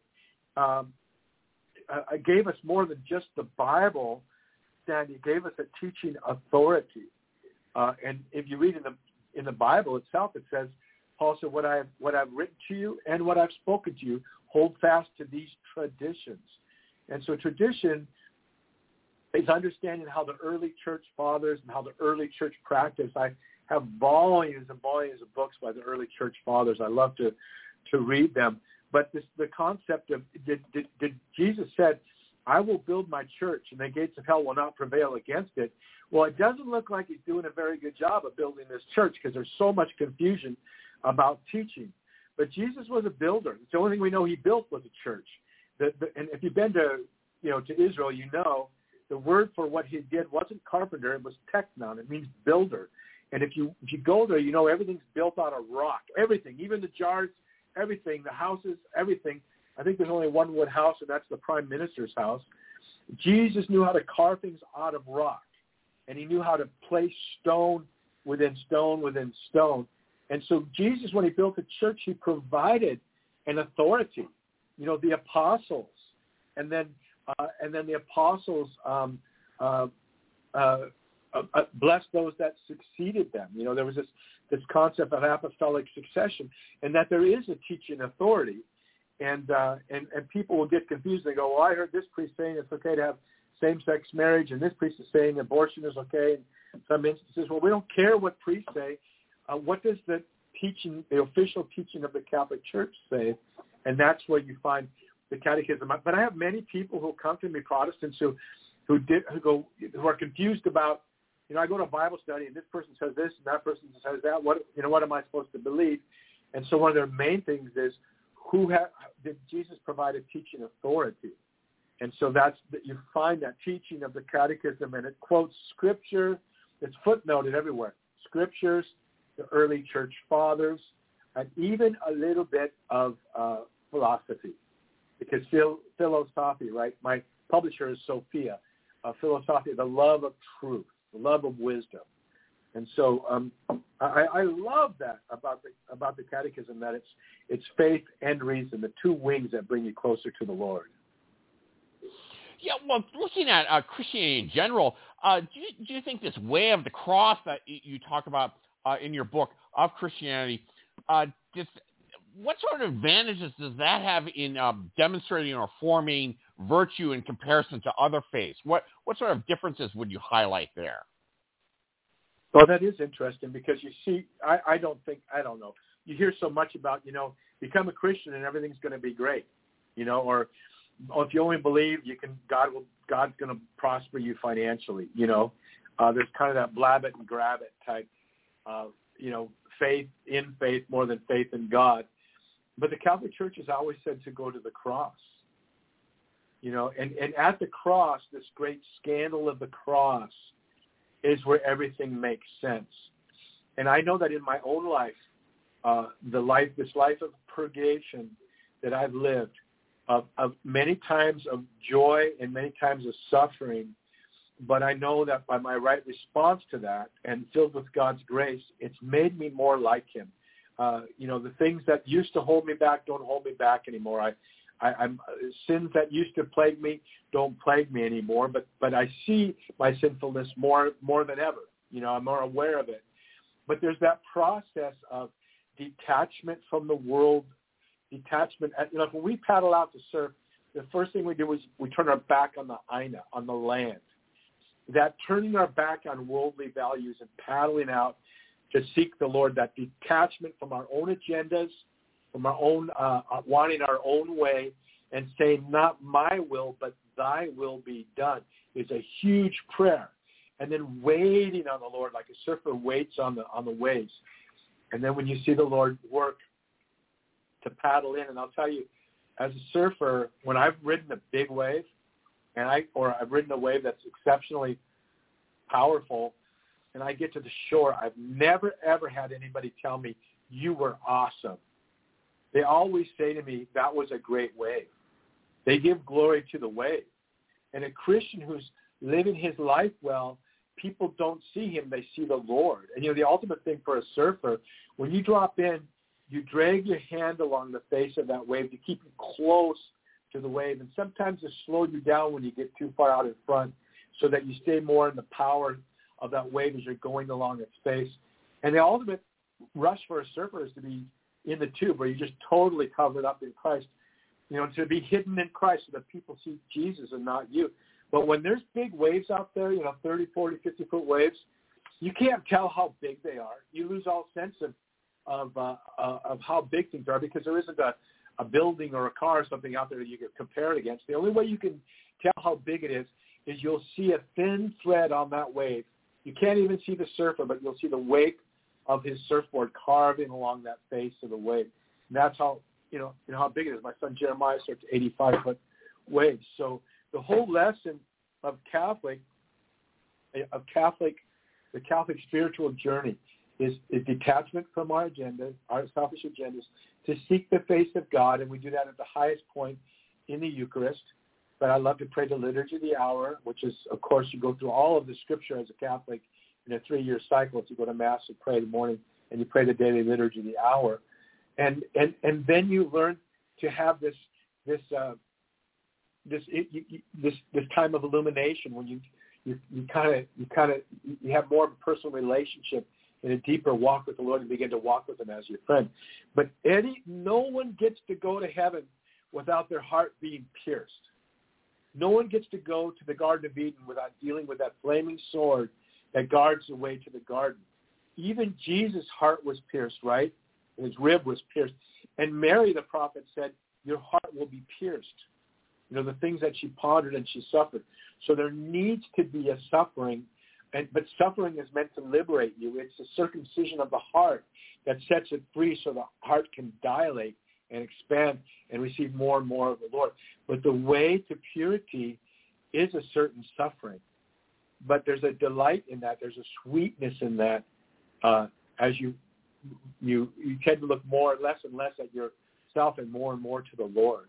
gave us more than just the Bible. And he gave us a teaching authority. And if you read in the Bible itself, it says, Paul said, what I've written to you and what I've spoken to you, hold fast to these traditions. And so tradition is understanding how the early church fathers and how the early church practiced. I have volumes and volumes of books by the early church fathers. I love to read them. But the concept of did Jesus said, I will build my church, and the gates of hell will not prevail against it. Well, it doesn't look like he's doing a very good job of building this church because there's so much confusion about teaching. But Jesus was a builder. The only thing we know he built was a church. And if you've been to Israel, you know the word for what he did wasn't carpenter; it was teknon. It means builder. And if you go there, you know everything's built out of rock. Everything, even the jars, everything, the houses, everything. I think there's only one wood house, and that's the prime minister's house. Jesus knew how to carve things out of rock, and he knew how to place stone within stone within stone. And so Jesus, when he built the church, he provided an authority. You know, the apostles, and then the apostles blessed those that succeeded them. You know, there was this concept of apostolic succession, and that there is a teaching authority. And people will get confused. They go, well, I heard this priest saying it's okay to have same-sex marriage, and this priest is saying abortion is okay in some instances. Well, we don't care what priests say. What does the official teaching of the Catholic Church say? And that's where you find the catechism. But I have many people who come to me, Protestants, who are confused about, you know, I go to a Bible study and this person says this and that person says that. What am I supposed to believe? And so one of their main things is, did Jesus provide a teaching authority? And so you find that teaching of the catechism, and it quotes Scripture. It's footnoted everywhere. Scriptures, the early church fathers, and even a little bit of philosophy. Because philosophy, right? My publisher is Sophia. Philosophy, the love of truth, the love of wisdom. And so I love that about the catechism, that it's faith and reason, the two wings that bring you closer to the Lord. Yeah, well, looking at Christianity in general, do you think this way of the cross that you talk about in your book of Christianity, what sort of advantages does that have in demonstrating or forming virtue in comparison to other faiths? What sort of differences would you highlight there? Well, that is interesting because you see, I don't know. You hear so much about, you know, become a Christian and everything's going to be great, you know, or if you only believe, God's going to prosper you financially, you know. There's kind of that blab it and grab it type, you know, faith in faith more than faith in God. But the Catholic Church has always said to go to the cross, you know, and at the cross, this great scandal of the cross is where everything makes sense. And I know that in my own life, this life of purgation that I've lived, of many times of joy and many times of suffering. But I know that by my right response to that and filled with God's grace, it's made me more like him. The things that used to hold me back don't hold me back anymore. I'm sins that used to plague me don't plague me anymore. But I see my sinfulness more than ever. I'm more aware of it. But there's that process of detachment from the world, detachment. When we paddle out to surf, the first thing we do is we turn our back on the Aina, on the land. That turning our back on worldly values and paddling out to seek the Lord, that detachment from our own agendas, from our own wanting our own way, and saying, not my will, but thy will be done, is a huge prayer. And then waiting on the Lord like a surfer waits on the waves. And then when you see the Lord work to paddle in, and I'll tell you, as a surfer, when I've ridden a big wave, or I've ridden a wave that's exceptionally powerful, and I get to the shore, I've never, ever had anybody tell me, you were awesome. They always say to me, that was a great wave. They give glory to the wave. And a Christian who's living his life well, people don't see him, they see the Lord. And, the ultimate thing for a surfer, when you drop in, you drag your hand along the face of that wave to keep you close to the wave. And sometimes it slows you down when you get too far out in front so that you stay more in the power of that wave as you're going along its face. And the ultimate rush for a surfer is to be in the tube where you're just totally covered up in Christ, to be hidden in Christ so that people see Jesus and not you. But when there's big waves out there, 30, 40, 50-foot waves, you can't tell how big they are. You lose all sense of how big things are because there isn't a building or a car or something out there that you can compare it against. The only way you can tell how big it is you'll see a thin thread on that wave. You can't even see the surfer, but you'll see the wake of his surfboard carving along that face of the wave. And that's how, how big it is. My son Jeremiah surfed 85-foot waves. So the whole lesson of the Catholic spiritual journey is detachment from our agenda, our selfish agendas, to seek the face of God, and we do that at the highest point in the Eucharist. But I love to pray the Liturgy of the Hour, which is, of course, you go through all of the Scripture as a Catholic in a 3-year cycle. You go to Mass and pray in the morning, and you pray the daily Liturgy of the Hour, and then you learn to have this time of illumination when you have more of a personal relationship in a deeper walk with the Lord and begin to walk with him as your friend. But no one gets to go to heaven without their heart being pierced. No one gets to go to the Garden of Eden without dealing with that flaming sword that guards the way to the garden. Even Jesus' heart was pierced, right? His rib was pierced. And Mary, the prophet, said, your heart will be pierced. The things that she pondered and she suffered. So there needs to be a suffering, but suffering is meant to liberate you. It's the circumcision of the heart that sets it free so the heart can dilate and expand and receive more and more of the Lord. But the way to purity is a certain suffering. But there's a delight in that. There's a sweetness in that as you tend to look less and less at yourself and more to the Lord.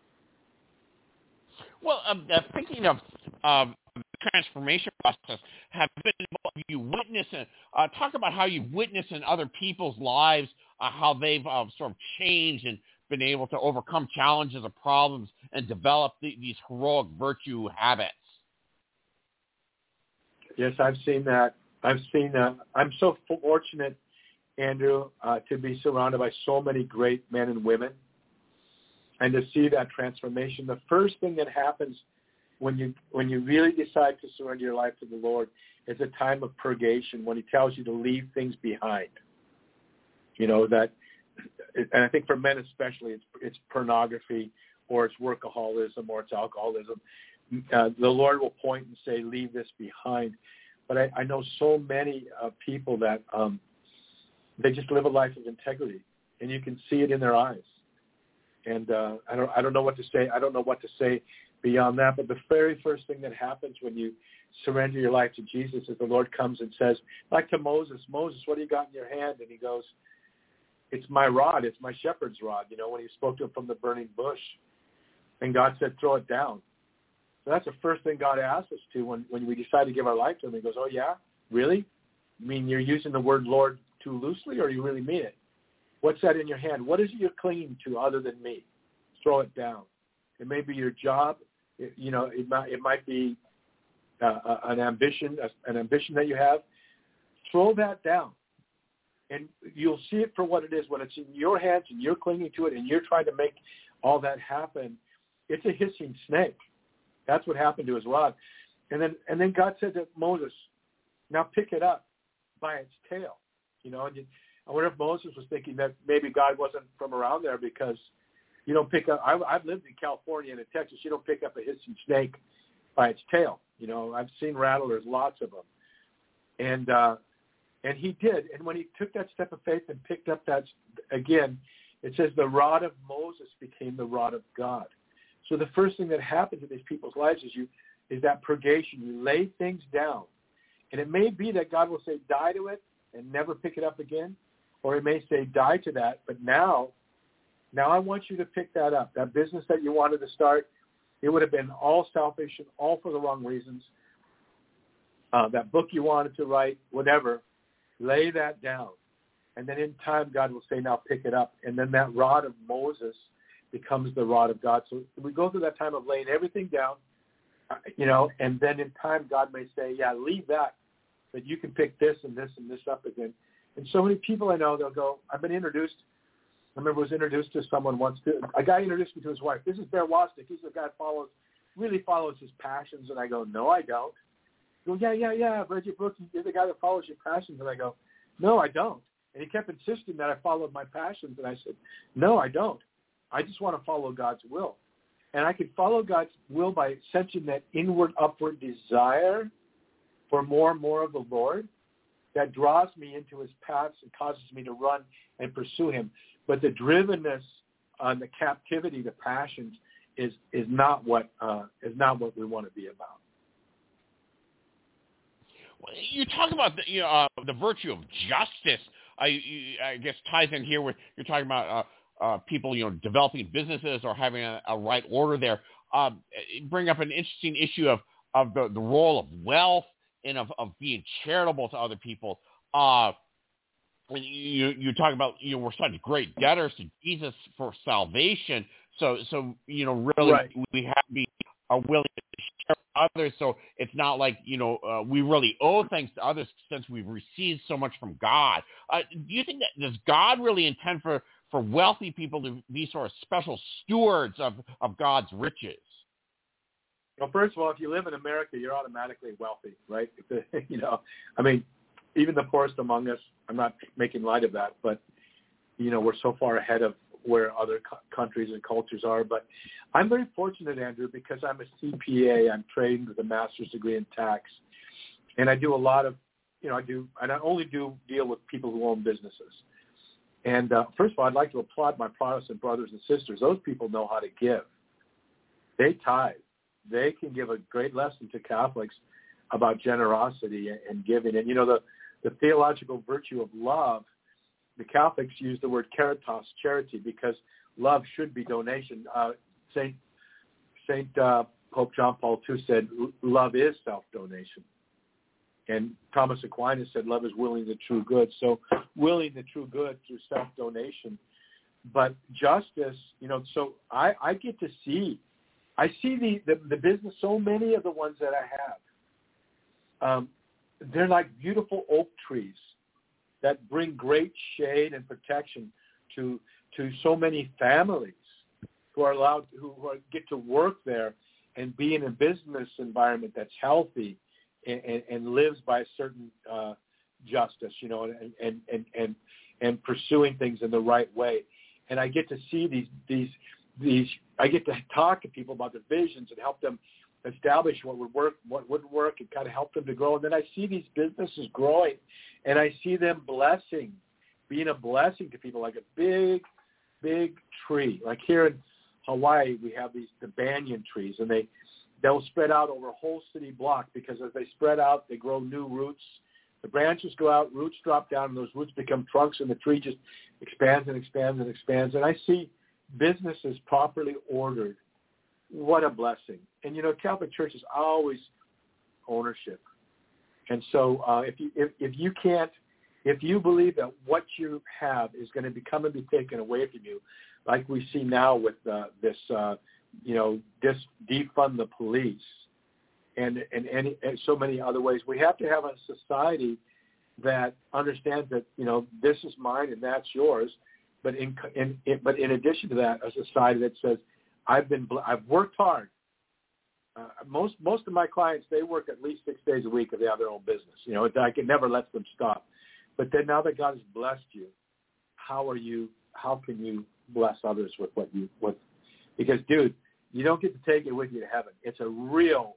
Well, thinking of the transformation process, you witness talk about how you witness in other people's lives how they've sort of changed and been able to overcome challenges or problems and develop these heroic virtue habits. Yes, I've seen that. I'm so fortunate, Andrew, to be surrounded by so many great men and women and to see that transformation. The first thing that happens when you really decide to surrender your life to the Lord is a time of purgation when he tells you to leave things behind. And I think for men especially, it's pornography or it's workaholism or it's alcoholism. The Lord will point and say, leave this behind. But I know so many people that they just live a life of integrity, and you can see it in their eyes. And I don't know what to say. I don't know what to say beyond that. But the very first thing that happens when you surrender your life to Jesus is the Lord comes and says, like to Moses, Moses, what do you got in your hand? And he goes, it's my rod, it's my shepherd's rod, when he spoke to him from the burning bush. And God said, throw it down. So that's the first thing God asks us to when we decide to give our life to him. He goes, oh, yeah? Really? You mean you're using the word Lord too loosely, or do you really mean it? What's that in your hand? What is it you're clinging to other than me? Throw it down. It may be your job. It might be an ambition that you have. Throw that down. And you'll see it for what it is. When it's in your hands and you're clinging to it and you're trying to make all that happen, it's a hissing snake. That's what happened to his rod. And then God said to Moses, now pick it up by its tail. And I wonder if Moses was thinking that maybe God wasn't from around there, because you don't pick up. I've lived in California and in Texas. You don't pick up a hissing snake by its tail. I've seen rattlers, lots of them. And he did. And when he took that step of faith and picked up that, again, it says the rod of Moses became the rod of God. So the first thing that happens in these people's lives is that purgation. You lay things down. And it may be that God will say, die to it and never pick it up again. Or he may say, die to that. But now I want you to pick that up. That business that you wanted to start, it would have been all selfish and all for the wrong reasons. That book you wanted to write, whatever, lay that down. And then in time, God will say, now pick it up. And then that rod of Moses becomes the rod of God. So we go through that time of laying everything down, and then in time, God may say, yeah, leave that, but you can pick this and this and this up again. And so many people I know, they'll go, I remember I was introduced to someone once. A guy introduced me to his wife. This is Bear Wozniak. He's the guy that really follows his passions. And I go, no, I don't. He goes, yeah, I've read your book. You're the guy that follows your passions. And I go, no, I don't. And he kept insisting that I followed my passions. And I said, no, I don't. I just want to follow God's will. And I can follow God's will by sensing that inward, upward desire for more and more of the Lord that draws me into his paths and causes me to run and pursue him. But the drivenness on the captivity to passions is not what we want to be about. Well, you talk about the virtue of justice. I guess ties in here with you're talking about people developing businesses or having a right order there. Bring up an interesting issue of the role of wealth and of being charitable to other people. You talk about we're such great debtors to Jesus for salvation. So really right. We have to be willing to share with others. So it's not like we really owe things to others since we've received so much from God. Do you think that does God really intend for wealthy people to be sort of special stewards of God's riches? Well, first of all, if you live in America, you're automatically wealthy, right? Even the poorest among us, I'm not making light of that, but, we're so far ahead of where other countries and cultures are. But I'm very fortunate, Andrew, because I'm a CPA. I'm trained with a master's degree in tax. And I do a lot of, I not only deal with people who own businesses. And first of all, I'd like to applaud my Protestant brothers and sisters. Those people know how to give. They tithe. They can give a great lesson to Catholics about generosity and giving. And, the theological virtue of love, the Catholics use the word caritas, charity, because love should be donation. Saint Pope John Paul II said, love is self-donation. And Thomas Aquinas said, love is willing the true good. So willing the true good through self-donation. But justice, so I get to see, I see the business, so many of the ones that I have, they're like beautiful oak trees that bring great shade and protection to so many families who get to work there and be in a business environment that's healthy and lives by a certain justice, and pursuing things in the right way. And I get to see these. I get to talk to people about their visions and help them establish what would work, what wouldn't work, and kind of help them to grow. And then I see these businesses growing, and I see them being a blessing to people, like a big, big tree. Like here in Hawaii, we have the banyan trees, and they'll spread out over a whole city block, because as they spread out, they grow new roots, The branches go out, roots drop down, and those roots become trunks, and the tree just expands and expands and expands. And I see businesses properly ordered. What a blessing. And, you know, Catholic Church is always ownership. And so if you believe that what you have is going to become and be taken away from you, like we see now with this defund the police and so many other ways, we have to have a society that understands that, you know, this is mine and that's yours. But in addition to that, a society that says, I've worked hard. Most of my clients, they work at least 6 days a week if they have their own business. You know, I can never let them stop. But then now that God has blessed you, how can you bless others with what? Because, dude, you don't get to take it with you to heaven. It's a real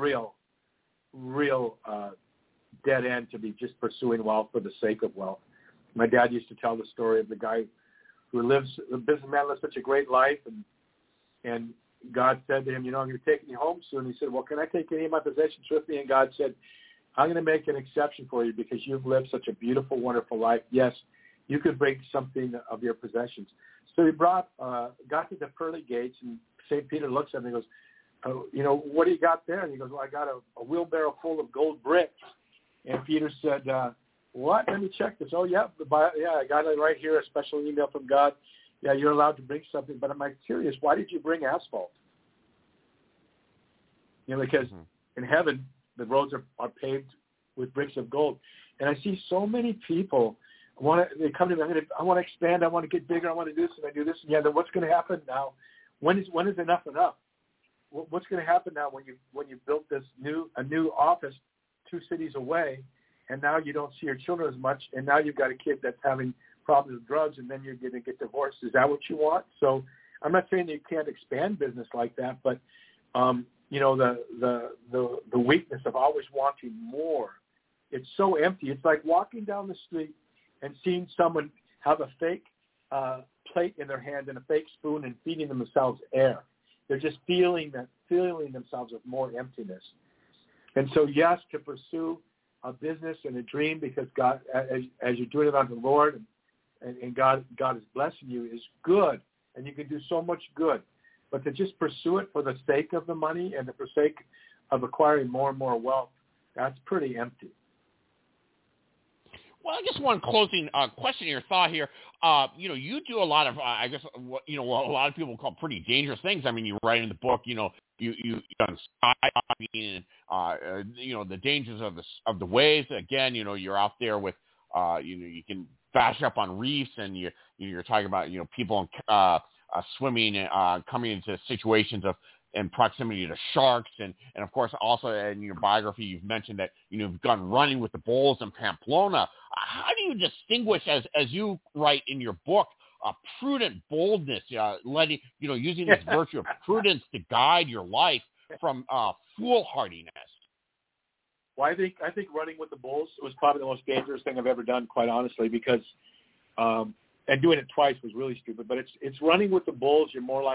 dead end to be just pursuing wealth for the sake of wealth. My dad used to tell the story of the guy the businessman lives such a great life, and God said to him, you know, I'm going to take you home soon. He said, well, can I take any of my possessions with me? And God said, I'm going to make an exception for you because you've lived such a beautiful, wonderful life. Yes, you could bring something of your possessions. So he got to the pearly gates, and St. Peter looks at him and he goes, oh, you know, what do you got there? And he goes, well, I got a wheelbarrow full of gold bricks. And Peter said, what? Let me check this. Oh, yeah, I got it right here, a special email from God. Yeah, you're allowed to bring something, but I'm curious, why did you bring asphalt? You know, because in heaven, the roads are paved with bricks of gold. And I see so many people, they come to me, I want to expand, I want to get bigger, I want to do this, and I do this. And yeah, then what's going to happen now? When is enough enough? What's going to happen now when you built a new office 2 cities away, and now you don't see your children as much, and now you've got a kid that's having problems with drugs, and then you're going to get divorced. Is that what you want? So I'm not saying that you can't expand business like that, but you know, the weakness of always wanting more. It's so empty. It's like walking down the street and seeing someone have a fake plate in their hand and a fake spoon and feeding themselves air. They're just feeling themselves with more emptiness. And so, yes, to pursue a business and a dream because God, as you're doing it unto the Lord, and God is blessing you, is good, and you can do so much good. But to just pursue it for the sake of the money and for the sake of acquiring more and more wealth, that's pretty empty. Well, I guess one closing question, your thought here. You know, you do a lot of, I guess, what a lot of people call pretty dangerous things. I mean, you write in the book, you know, you done skydiving and, you know, the dangers of the waves. Again, you know, you're out there with, you know, you can bash up on reefs, and you're talking about, you know, people swimming, coming into situations of in proximity to sharks, and of course also in your biography you've mentioned that, you know, you've gone running with the bulls in Pamplona. How do you distinguish, as you write in your book, prudent boldness, using this virtue of prudence to guide your life from foolhardiness? Well, I think running with the bulls was probably the most dangerous thing I've ever done, quite honestly, because and doing it twice was really stupid. But it's running with the bulls. You're more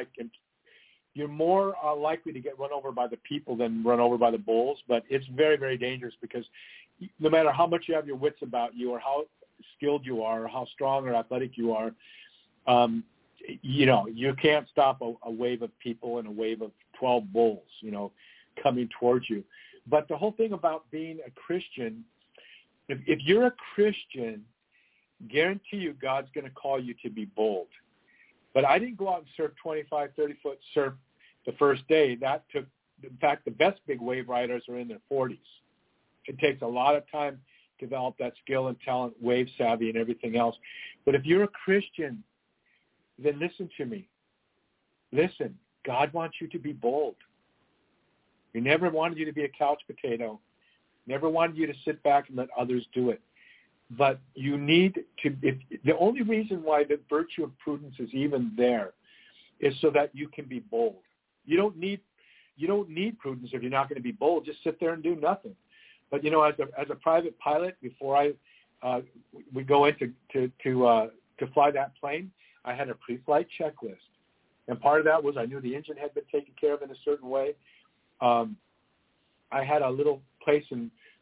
likely to get run over by the people than run over by the bulls. But it's very, very dangerous because no matter how much you have your wits about you, or how skilled you are, or how strong or athletic you are, you know, you can't stop a wave of people and a wave of 12 bulls, you know, coming towards you. But the whole thing about being a Christian, if you're a Christian, guarantee you God's going to call you to be bold. But I didn't go out and surf 25, 30-foot surf the first day. That took, in fact, the best big wave riders are in their 40s. It takes a lot of time to develop that skill and talent, wave savvy and everything else. But if you're a Christian, then listen to me. Listen, God wants you to be bold. He never wanted you to be a couch potato. Never wanted you to sit back and let others do it. But you need to, the only reason why the virtue of prudence is even there is so that you can be bold. You don't need prudence if you're not going to be bold. Just sit there and do nothing. But, you know, as a private pilot, before we go in to fly that plane, I had a pre-flight checklist. And part of that was I knew the engine had been taken care of in a certain way. I had a little place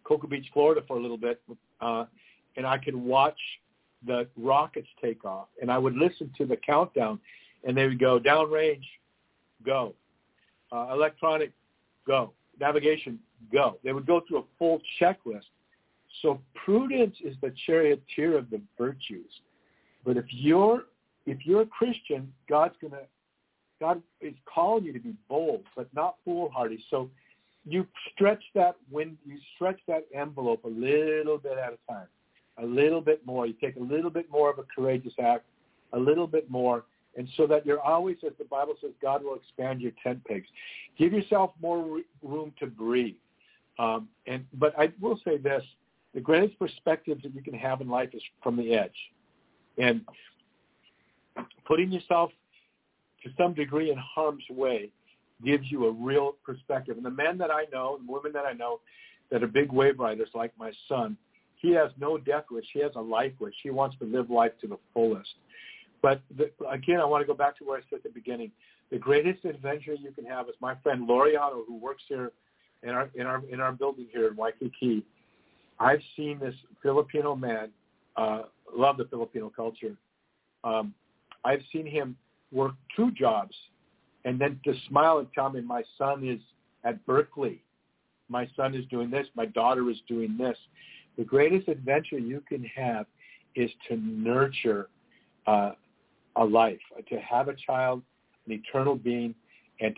Cocoa Beach, Florida for a little bit, and I could watch the rockets take off, and I would listen to the countdown, and they would go downrange, go, electronic, go, navigation, go. They would go through a full checklist. So prudence is the charioteer of the virtues. But if you're a Christian, God is calling you to be bold, but not foolhardy. So you stretch that envelope a little bit at a time, a little bit more. You take a little bit more of a courageous act, a little bit more, and so that you're always, as the Bible says, God will expand your tent pegs. Give yourself more room to breathe. But I will say this: the greatest perspective that you can have in life is from the edge, and putting yourself to some degree in harm's way gives you a real perspective. And the men that I know, the women that I know that are big wave riders like my son, he has no death wish. He has a life wish. He wants to live life to the fullest. But again, I want to go back to where I said at the beginning. The greatest adventure you can have is my friend Laureano, who works here in our building here in Waikiki. I've seen this Filipino man, love the Filipino culture. I've seen him work 2 jobs and then to smile and tell me my son is at Berkeley. My son is doing this. My daughter is doing this. The greatest adventure you can have is to nurture a life, to have a child, an eternal being, and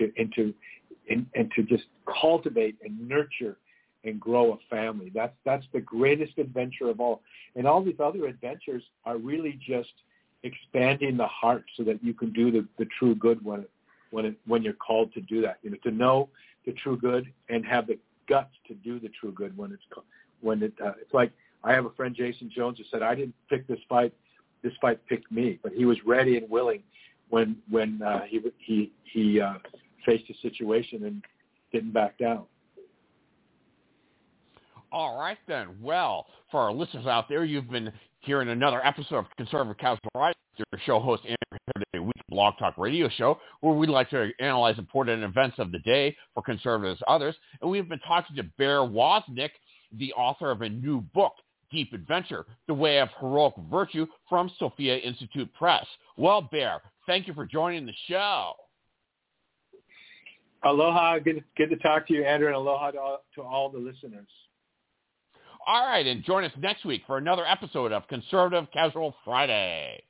to just cultivate and nurture and grow a family. That's the greatest adventure of all. And all these other adventures are really just expanding the heart so that you can do the true good when you're called to do that. To know the true good and have the guts to do the true good it's like I have a friend, Jason Jones, who said, I didn't pick this fight. This fight picked me, but he was ready and willing when he faced a situation and didn't back down. All right, then. Well, for our listeners out there, you've been hearing another episode of Conservative Casual Friday, your show host, Andrew Herod, a weekly blog talk radio show where we like to analyze important events of the day for conservatives others. And we've been talking to Bear Wozniak, the author of a new book, Deep Adventure, The Way of Heroic Virtue, from Sophia Institute Press. Well, Bear, thank you for joining the show. Aloha. Good to talk to you, Andrew, and aloha to all the listeners. All right, and join us next week for another episode of Conservative Casual Friday.